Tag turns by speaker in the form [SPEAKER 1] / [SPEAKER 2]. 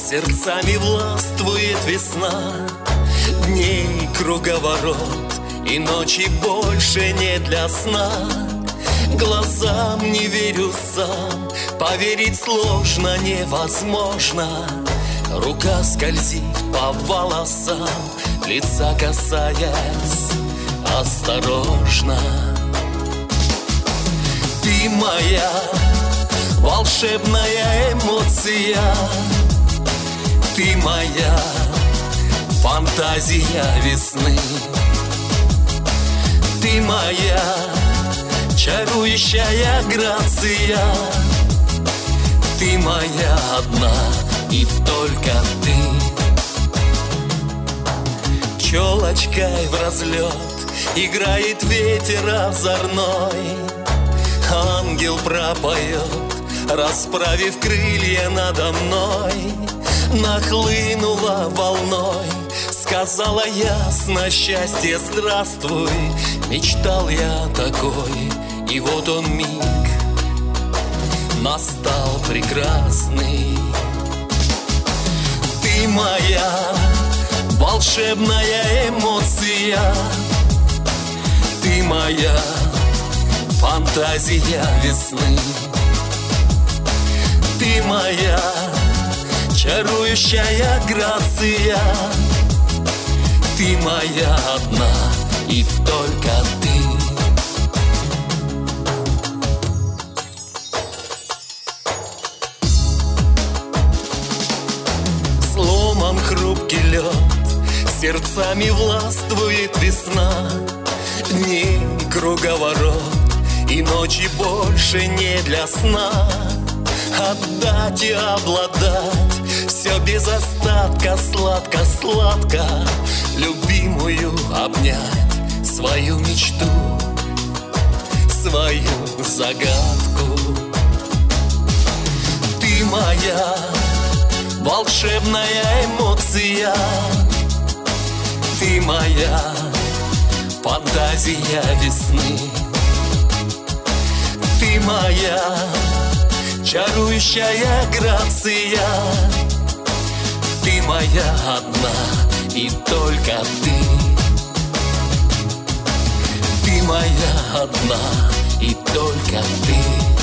[SPEAKER 1] Сердцами властвует весна, дней круговорот, и ночи больше не для сна. Глазам не верю сам, поверить сложно, невозможно. Рука скользит по волосам, лица касаясь осторожно. Ты моя волшебная эмоция, ты моя фантазия весны, ты моя чарующая грация, ты моя одна и только ты. Челочкой в разлет играет ветер озорной, ангел пропоет, расправив крылья надо мной. Нахлынула волной, сказала ясно счастье здравствуй. Мечтал я такой, и вот он миг настал прекрасный. Ты моя волшебная эмоция, ты моя фантазия весны, ты моя чарующая грация, ты моя одна и только ты. Сломан хрупкий лед, сердцами властвует весна, дней круговорот, и ночи больше не для сна. Отдать и обладать, все без остатка, сладко-сладко, любимую обнять, свою мечту, свою загадку. Ты моя волшебная эмоция, ты моя фантазия весны, ты моя чарующая грация, ты моя одна и только ты. Ты моя одна и только ты.